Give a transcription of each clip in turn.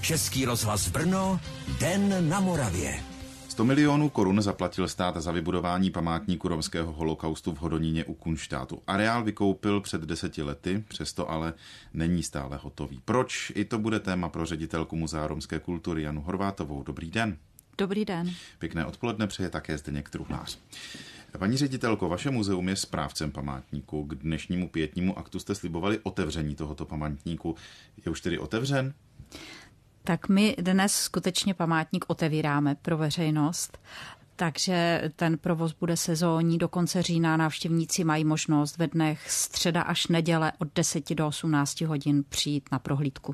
Český rozhlas Brno, Den na Moravě. 100 milionů korun zaplatil stát za vybudování památníku romského holokaustu v Hodoníně u Kunštátu. Areál vykoupil před 10 lety, přesto ale není stále hotový. Proč? I to bude téma pro ředitelku Muzea romské kultury Janu Horvátovou. Dobrý den. Dobrý den. Pěkné odpoledne přeje také Zdeněk Truhnář. Paní ředitelko, vaše muzeum je správcem památníku. K dnešnímu pietnímu aktu jste slibovali otevření tohoto památníku. Je už tedy otevřen? Tak my dnes skutečně památník otevíráme pro veřejnost, takže ten provoz bude sezónní. Do konce října návštěvníci mají možnost ve dnech středa až neděle od 10 do 18 hodin přijít na prohlídku.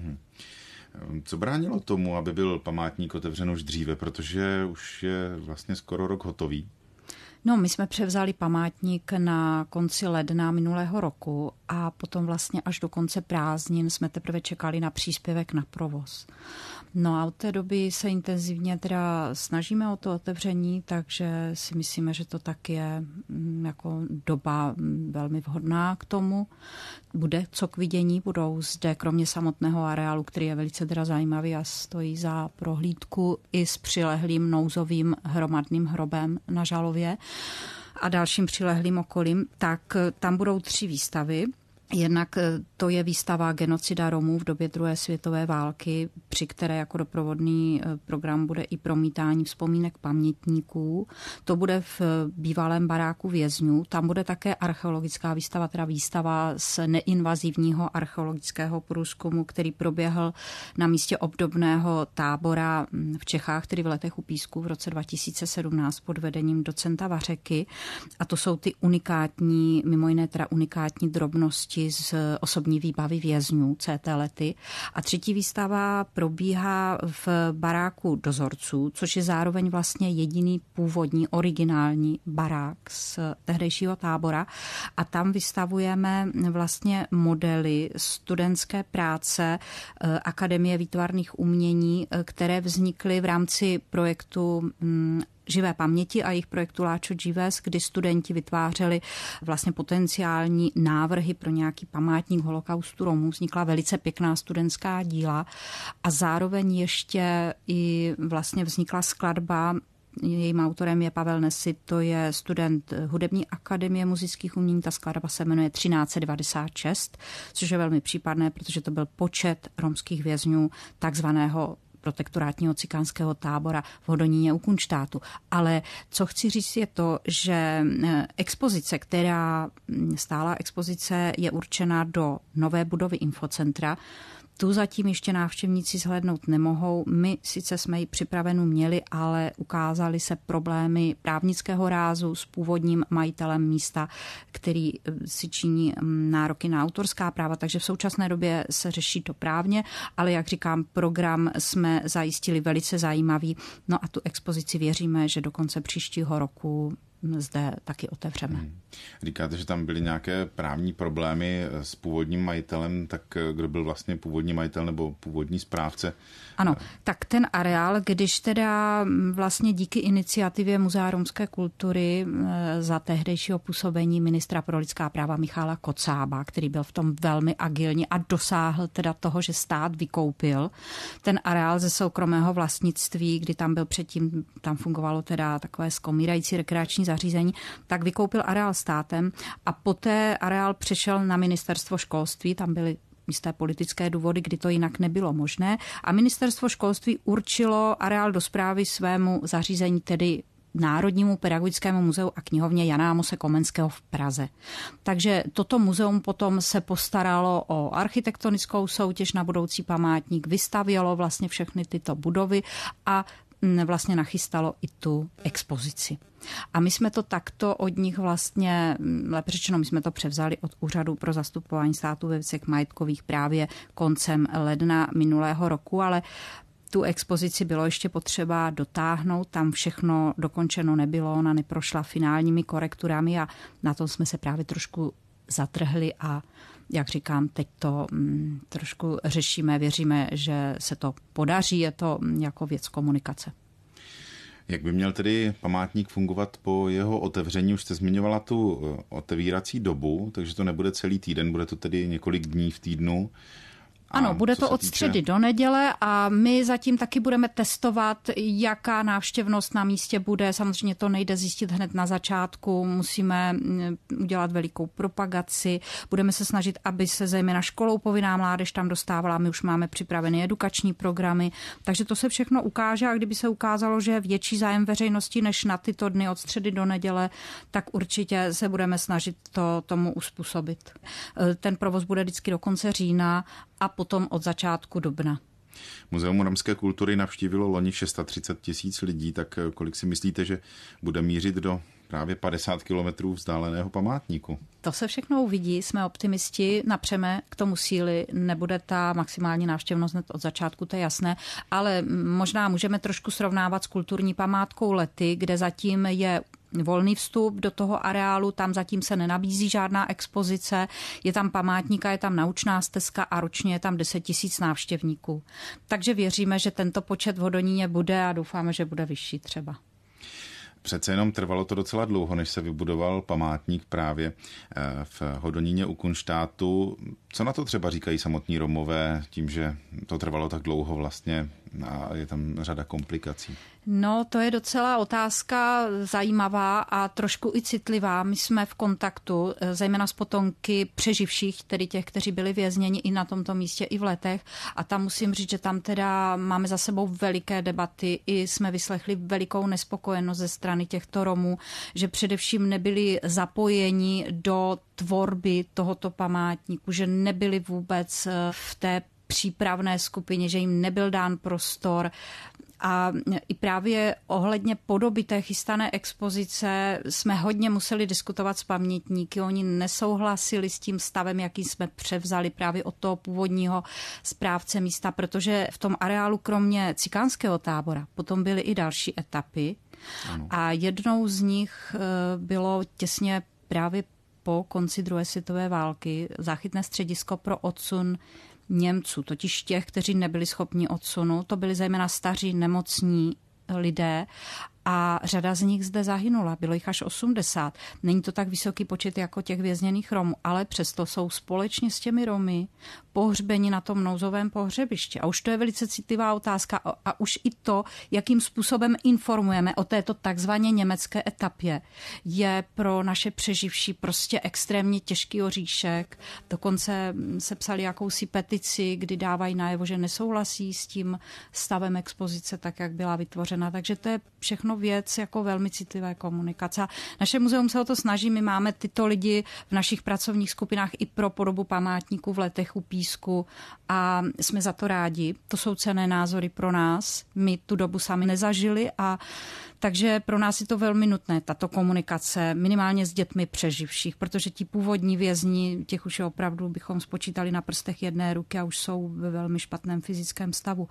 Co bránilo tomu, aby byl památník otevřen už dříve, protože už je vlastně skoro rok hotový? No, my jsme převzali památník na konci ledna minulého roku a potom vlastně až do konce prázdnin jsme teprve čekali na příspěvek na provoz. No a od té doby se intenzivně teda snažíme o to otevření, takže si myslíme, že to tak je jako doba velmi vhodná k tomu. Bude co k vidění, budou zde kromě samotného areálu, který je velice teda zajímavý a stojí za prohlídku, i s přilehlým nouzovým hromadným hrobem na Žalově a dalším přilehlým okolím, tak tam budou 3 výstavy. Jednak to je výstava Genocida Romů v době druhé světové války, při které jako doprovodný program bude i promítání vzpomínek pamětníků. To bude v bývalém baráku vězňů. Tam bude také archeologická výstava, teda výstava z neinvazivního archeologického průzkumu, který proběhl na místě obdobného tábora v Čechách, tedy v Letech u Písku v roce 2017 pod vedením docenta Vařeky. A to jsou ty unikátní, mimo jiné teda unikátní drobnosti z osobní výbavy vězňů CT Lety. A 3. výstava probíhá v baráku dozorců, což je zároveň vlastně jediný původní originální barák z tehdejšího tábora. A tam vystavujeme vlastně modely studentské práce Akademie výtvarných umění, které vznikly v rámci projektu Živé paměti a jejich projektu Láčo Džives, kdy studenti vytvářeli vlastně potenciální návrhy pro nějaký památník holokaustu Romů. Vznikla velice pěkná studentská díla a zároveň ještě i vlastně vznikla skladba. Jejím autorem je Pavel Nesit, to je student Hudební akademie muzických umění. Ta skladba se jmenuje 1396, což je velmi případné, protože to byl počet romských vězňů takzvaného protektorátního cikánského tábora v Hodoníně u Kunštátu. Ale co chci říct je to, že stálá expozice je určena do nové budovy infocentra. Tu zatím ještě návštěvníci zhlédnout nemohou. My sice jsme ji připravenou měli, ale ukázaly se problémy právnického rázu s původním majitelem místa, který si činí nároky na autorská práva, takže v současné době se řeší to právně, ale jak říkám, program jsme zajistili velice zajímavý. No a tu expozici věříme, že do konce příštího roku zde taky otevřeme. Říkáte, že tam byly nějaké právní problémy s původním majitelem, tak kdo byl vlastně původní majitel nebo původní správce? Ano, tak ten areál, když teda vlastně díky iniciativě Muzea romské kultury za tehdejšího působení ministra pro lidská práva Michala Kocába, který byl v tom velmi agilní a dosáhl teda toho, že stát vykoupil ten areál ze soukromého vlastnictví, kdy tam byl předtím, tam fungovalo teda takové skomírající rekreační zařízení, tak vykoupil areál státem a poté areál přešel na ministerstvo školství, tam byly jisté politické důvody, kdy to jinak nebylo možné a ministerstvo školství určilo areál do správy svému zařízení, tedy Národnímu pedagogickému muzeu a knihovně Jana Amose Komenského v Praze. Takže toto muzeum potom se postaralo o architektonickou soutěž na budoucí památník, vystavělo vlastně všechny tyto budovy a vlastně nachystalo i tu expozici. A my jsme to takto od nich vlastně, lépe řečeno, my jsme to převzali od Úřadu pro zastupování státu ve věcech majetkových právě koncem ledna minulého roku, ale tu expozici bylo ještě potřeba dotáhnout, tam všechno dokončeno nebylo, ona neprošla finálními korekturami a na tom jsme se právě trošku zatrhli a jak říkám, teď to trošku řešíme, věříme, že se to podaří, je to jako věc komunikace. Jak by měl tedy památník fungovat po jeho otevření? Už jste zmiňovala tu otevírací dobu, takže to nebude celý týden, bude to tedy několik dní v týdnu. Ano, bude to od středy do neděle a my zatím taky budeme testovat, jaká návštěvnost na místě bude. Samozřejmě to nejde zjistit hned na začátku, musíme udělat velikou propagaci. Budeme se snažit, aby se zejména školou povinná mládež tam dostávala. My už máme připraveny edukační programy, takže to se všechno ukáže a kdyby se ukázalo, že je větší zájem veřejnosti než na tyto dny od středy do neděle, tak určitě se budeme snažit to tomu uspůsobit. Ten provoz bude vždycky do konce října a potom od začátku dubna. Muzeum romské kultury navštívilo loni 630 000 lidí, tak kolik si myslíte, že bude mířit do právě 50 kilometrů vzdáleného památníku? To se všechno uvidí, jsme optimisti, napřeme k tomu síly, nebude ta maximální návštěvnost hned od začátku, to je jasné, ale možná můžeme trošku srovnávat s kulturní památkou Lety, kde zatím je volný vstup do toho areálu, tam zatím se nenabízí žádná expozice, je tam památník a je tam naučná stezka a ročně je tam 10 000 návštěvníků. Takže věříme, že tento počet v Hodoníně bude a doufáme, že bude vyšší třeba. Přece jenom trvalo to docela dlouho, než se vybudoval památník právě v Hodoníně u Kunštátu. Co na to třeba říkají samotní Romové tím, že to trvalo tak dlouho vlastně a je tam řada komplikací? No, to je docela otázka zajímavá a trošku i citlivá. My jsme v kontaktu, zejména s potomky přeživších, tedy těch, kteří byli vězněni i na tomto místě, i v Letech. A tam musím říct, že tam teda máme za sebou veliké debaty. I jsme vyslechli velikou nespokojenost ze strany těchto Romů, že především nebyli zapojeni do tvorby tohoto památníku, že nebyli vůbec v té přípravné skupině, že jim nebyl dán prostor. A i právě ohledně podoby té chystané expozice jsme hodně museli diskutovat s pamětníky. Oni nesouhlasili s tím stavem, jaký jsme převzali právě od toho původního správce místa, protože v tom areálu kromě cikánského tábora potom byly i další etapy. Ano. A jednou z nich bylo těsně právě po konci druhé světové války záchytné středisko pro odsun Němců, totiž těch, kteří nebyli schopni odsunu. To byli zejména staří, nemocní lidé a řada z nich zde zahynula. Bylo jich až 80. Není to tak vysoký počet jako těch vězněných Romů, ale přesto jsou společně s těmi Romy pohřbeni na tom nouzovém pohřebišti. A už to je velice citlivá otázka a už i to, jakým způsobem informujeme o této takzvaně německé etapě, je pro naše přeživší prostě extrémně těžký oříšek. Dokonce se psali jakousi petici, kdy dávají najevo, že nesouhlasí s tím stavem expozice, tak jak byla vytvořena. Takže to je všechno věc jako velmi citlivé komunikace. Naše muzeum se o to snaží, my máme tyto lidi v našich pracovních skupinách i pro podobu památníků v Letech u Písku a jsme za to rádi. To jsou cenné názory pro nás. My tu dobu sami nezažili a takže pro nás je to velmi nutné, tato komunikace, minimálně s dětmi přeživších, protože ti původní vězni, těch už je opravdu bychom spočítali na prstech jedné ruky a už jsou ve velmi špatném fyzickém stavu.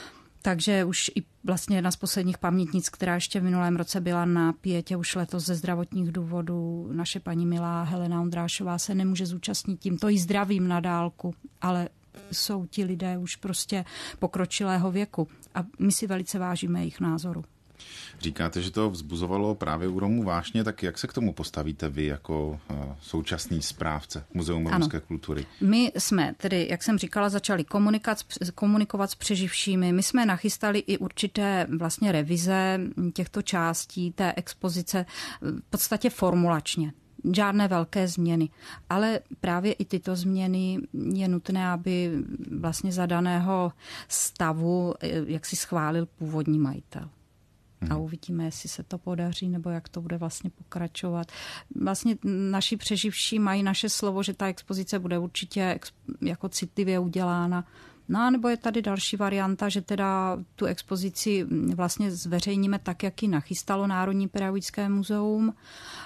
Takže už i vlastně jedna z posledních pamětnic, která ještě v minulém roce byla na pietě, už letos ze zdravotních důvodů, naše paní milá Helena Ondrášová se nemůže zúčastnit, tímto jí zdravím na dálku, ale jsou ti lidé už prostě pokročilého věku a my si velice vážíme jejich názoru. Říkáte, že to vzbuzovalo právě u Romů vášně, tak jak se k tomu postavíte vy jako současný správce Muzeum romské kultury? My jsme tedy, jak jsem říkala, začali komunikovat s přeživšími. My jsme nachystali i určité vlastně revize těchto částí té expozice v podstatě formulačně. Žádné velké změny, ale právě i tyto změny je nutné, aby vlastně za daného stavu jak si schválil původní majitel. A uvidíme, jestli se to podaří, nebo jak to bude vlastně pokračovat. Vlastně naši přeživší mají naše slovo, že ta expozice bude určitě jako citlivě udělána. No a nebo je tady další varianta, že teda tu expozici vlastně zveřejníme tak, jak ji nachystalo Národní pedagogické muzeum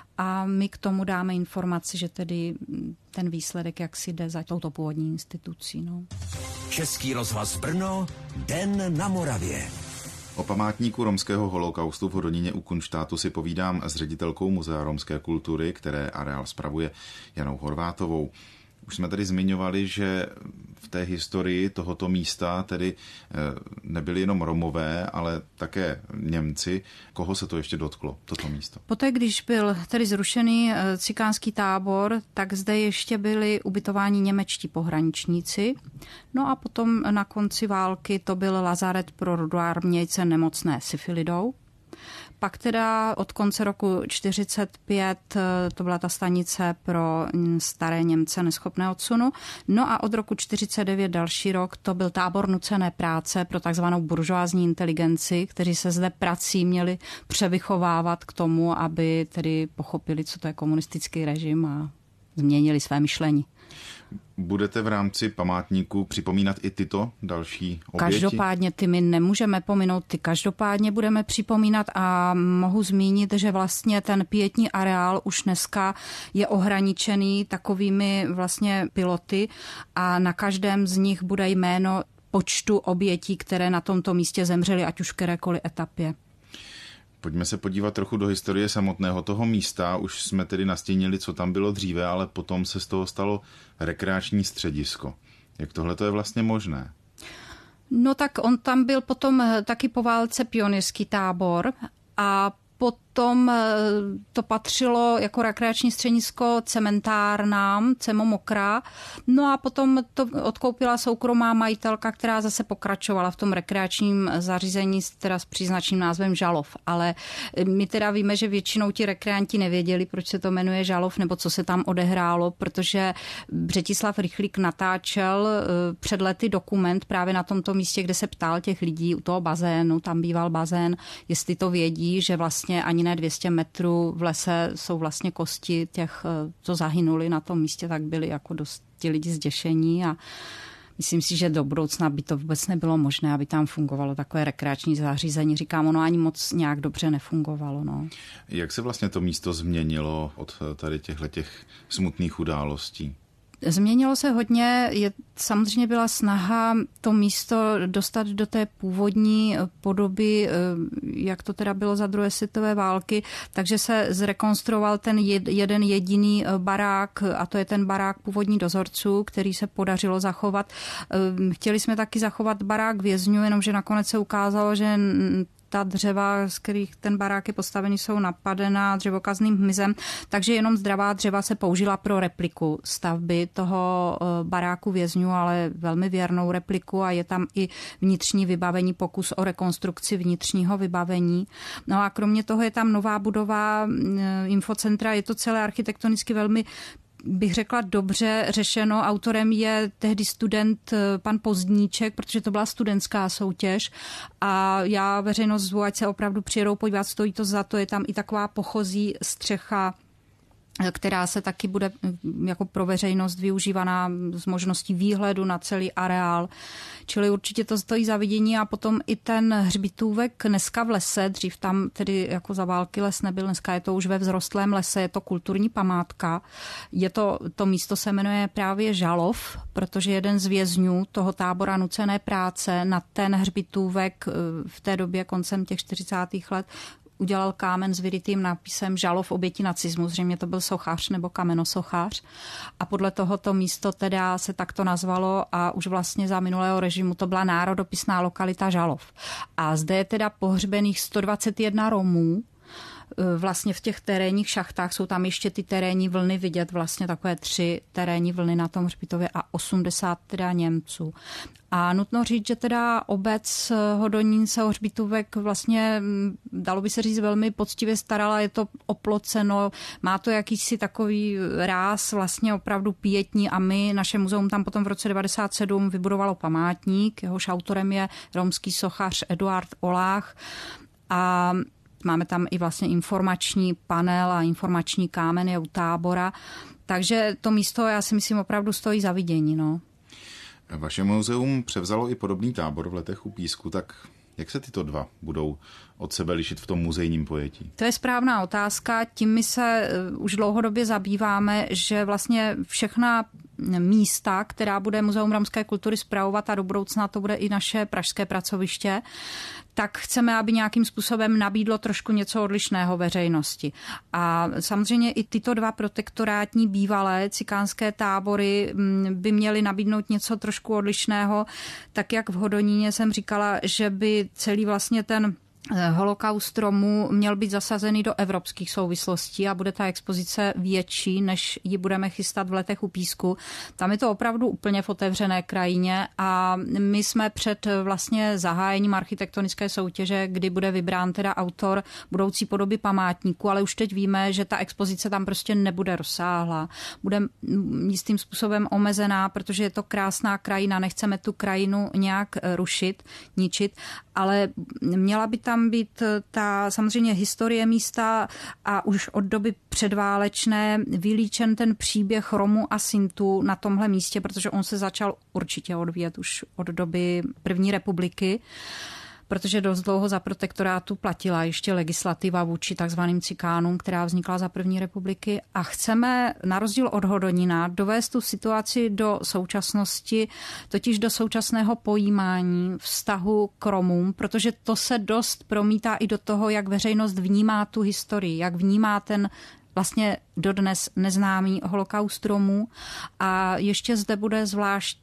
a my k tomu dáme informaci, že tedy ten výsledek jak si jde za touto původní institucí. No. Český rozhlas Brno, Den na Moravě. O památníku romského holokaustu v Hodoníně u Kunštátu si povídám s ředitelkou Muzea romské kultury, které areál spravuje, Janou Horvátovou. Už jsme tady zmiňovali, že v té historii tohoto místa tedy nebyli jenom Romové, ale také Němci. Koho se to ještě dotklo, toto místo? Poté, když byl tedy zrušený cikánský tábor, tak zde ještě byli ubytováni němečtí pohraničníci. No a potom na konci války to byl lazaret pro rudoarmějce nemocné syfilidou. Pak teda od konce roku 1945 to byla ta stanice pro staré Němce neschopné odsunu. No a od roku 1949 další rok to byl tábor nucené práce pro takzvanou buržoázní inteligenci, kteří se zde prací měli převychovávat k tomu, aby tedy pochopili, co to je komunistický režim a změnili své myšlení. Budete v rámci památníku připomínat i tyto další oběti? Každopádně ty my nemůžeme pominout, ty každopádně budeme připomínat a mohu zmínit, že vlastně ten pietní areál už dneska je ohraničený takovými vlastně piloty a na každém z nich bude jméno počtu obětí, které na tomto místě zemřely, ať už v kterékoliv etapě. Pojďme se podívat trochu do historie samotného toho místa. Už jsme tedy nastínili, co tam bylo dříve, ale potom se z toho stalo rekreační středisko. Jak tohle to je vlastně možné? No tak on tam byl potom taky po válce pionýrský tábor a potom to patřilo jako rekreační středisko cementárnám, Cemo Mokra. No a potom to odkoupila soukromá majitelka, která zase pokračovala v tom rekreačním zařízení teda s příznačným názvem Žalov. Ale my teda víme, že většinou ti rekreanti nevěděli, proč se to jmenuje Žalov, nebo co se tam odehrálo, protože Břetislav Rychlík natáčel před lety dokument právě na tomto místě, kde se ptal těch lidí u toho bazénu, tam býval bazén, jestli to vědí, že vlastně ani ne 200 metrů v lese jsou vlastně kosti těch, co zahynuli na tom místě, tak byli jako dost ti lidi zděšení a myslím si, že do budoucna by to vůbec nebylo možné, aby tam fungovalo takové rekreační zařízení. Říkám, ono ani moc nějak dobře nefungovalo. No. Jak se vlastně to místo změnilo od tady těchto smutných událostí? Změnilo se hodně, samozřejmě byla snaha to místo dostat do té původní podoby, jak to teda bylo za druhé světové války, takže se zrekonstruoval ten jeden jediný barák a to je ten barák původní dozorců, který se podařilo zachovat. Chtěli jsme taky zachovat barák vězňů, jenomže nakonec se ukázalo, že ta dřeva, z kterých ten barák je postavený, jsou napadená dřevokazným hmyzem, takže jenom zdravá dřeva se použila pro repliku stavby toho baráku vězňů, ale velmi věrnou repliku a je tam i vnitřní vybavení, pokus o rekonstrukci vnitřního vybavení. No a kromě toho je tam nová budova infocentra, je to celé architektonicky velmi, bych řekla, dobře řešeno. Autorem je tehdy student pan Pozdníček, protože to byla studentská soutěž a já veřejnost zvu, ať se opravdu přijedou podívat, stojí to za to, je tam i taková pochozí střecha, která se taky bude jako pro veřejnost využívaná s možností výhledu na celý areál. Čili určitě to stojí za vidění a potom i ten hřbitůvek dneska v lese, dřív tam tedy jako za války les nebyl, dneska je to už ve vzrostlém lese, je to kulturní památka. To místo se jmenuje právě Žalov, protože jeden z vězňů toho tábora nucené práce na ten hřbitůvek v té době koncem těch 40. let udělal kámen s vyrytým nápisem Žalov oběti nacismu, zřejmě to byl sochař nebo kamenosochař a podle tohoto místo teda se takto nazvalo a už vlastně za minulého režimu to byla národopisná lokalita Žalov. A zde je teda pohřbených 121 Romů, vlastně v těch terénních šachtách jsou tam ještě ty terénní vlny vidět, vlastně takové 3 terénní vlny na tom hřbitově a 80 teda Němců. A nutno říct, že teda obec Hodonín se o hřbitůvek vlastně, dalo by se říct, velmi poctivě starala, je to oploceno, má to jakýsi takový ráz vlastně opravdu pietní a naše muzeum tam potom v roce 1997 vybudovalo památník, jehož autorem je romský sochař Eduard Olách a máme tam i vlastně informační panel a informační kámen je u tábora. Takže to místo, já si myslím, opravdu stojí za vidění. No. Vaše muzeum převzalo i podobný tábor v Letech u Písku, tak jak se tyto dva budou od sebe lišit v tom muzejním pojetí? To je správná otázka. Tím my se už dlouhodobě zabýváme, že vlastně všechna místa, která bude Muzeum romské kultury spravovat a do budoucna to bude i naše pražské pracoviště, tak chceme, aby nějakým způsobem nabídlo trošku něco odlišného veřejnosti. A samozřejmě i tyto dva protektorátní bývalé cikánské tábory by měly nabídnout něco trošku odlišného, tak jak v Hodoníně jsem říkala, že by celý vlastně ten holokaust Romů měl být zasazený do evropských souvislostí a bude ta expozice větší, než ji budeme chystat v Letech u Písku. Tam je to opravdu úplně v otevřené krajině a my jsme před vlastně zahájením architektonické soutěže, kdy bude vybrán teda autor budoucí podoby památníku, ale už teď víme, že ta expozice tam prostě nebude rozsáhlá. Bude jistým způsobem omezená, protože je to krásná krajina, nechceme tu krajinu nějak rušit, ničit, ale měla by tam být ta samozřejmě historie místa a už od doby předválečné vylíčen ten příběh Romů a Sintů na tomhle místě, protože on se začal určitě odvíjet už od doby první republiky, protože dost dlouho za protektorátu platila ještě legislativa vůči takzvaným cikánům, která vznikla za první republiky a chceme na rozdíl od Hodonína dovést tu situaci do současnosti, totiž do současného pojímání vztahu k Romům, protože to se dost promítá i do toho, jak veřejnost vnímá tu historii, jak vnímá ten vlastně dodnes neznámý holokaust Romů a ještě zde bude zvlášť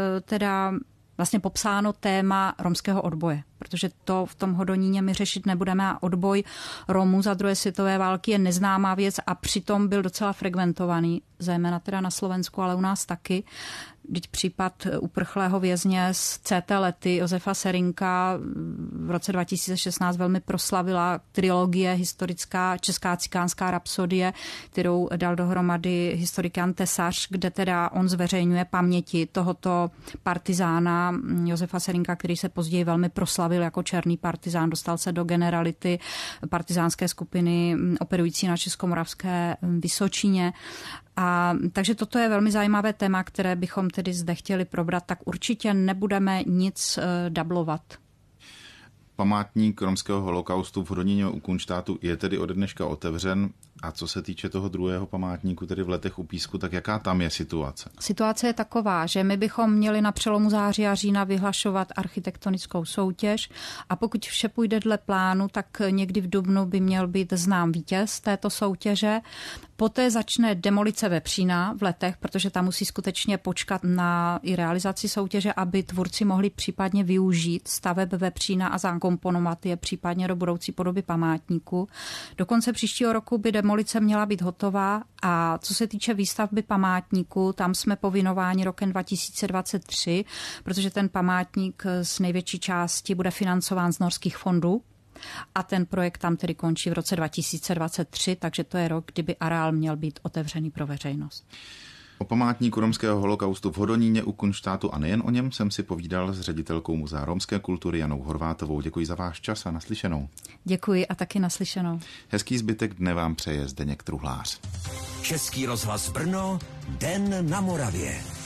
teda vlastně popsáno téma romského odboje, protože to v tom Hodoníně my řešit nebudeme a odboj Romů za druhé světové války je neznámá věc a přitom byl docela frekventovaný, zejména teda na Slovensku, ale u nás taky. Vždyť případ uprchlého vězně z CT Lety Josefa Serinka v roce 2016 velmi proslavila trilogie historická Česká cikánská rapsodie, kterou dal dohromady historik Jan Tesař, kde teda on zveřejňuje paměti tohoto partizána Josefa Serinka, který se později velmi proslavil jako černý partizán, dostal se do generality partizánské skupiny operující na Českomoravské Vysočině. A takže toto je velmi zajímavé téma, které bychom tedy zde chtěli probrat, tak určitě nebudeme nic dublovat. Památník romského holokaustu v Hodoníně u Kunštátu je tedy ode dneška otevřen. A co se týče toho druhého památníku, tedy v Letech u Písku, tak jaká tam je situace? Situace je taková, že my bychom měli na přelomu září a října vyhlašovat architektonickou soutěž a pokud vše půjde dle plánu, tak někdy v dubnu by měl být znám vítěz této soutěže. Poté začne demolice vepřína v Letech, protože tam musí skutečně počkat na i realizaci soutěže, aby tvůrci mohli případně využít staveb vepřína a zakomponovat je případně do budoucí podoby památníku. Do konce příštího roku by demolice měla být hotová a co se týče výstavby památníku, tam jsme povinováni rokem 2023, protože ten památník z největší části bude financován z norských fondů. A ten projekt tam tedy končí v roce 2023, takže to je rok, kdyby areál měl být otevřený pro veřejnost. O památníku romského holokaustu v Hodoníně u Kunštátu a nejen o něm jsem si povídal s ředitelkou Muzea romské kultury Janou Horvátovou. Děkuji za váš čas a naslyšenou. Děkuji a taky naslyšenou. Hezký zbytek dne vám přeje Zdeněk Truhlář. Český rozhlas Brno, Den na Moravě.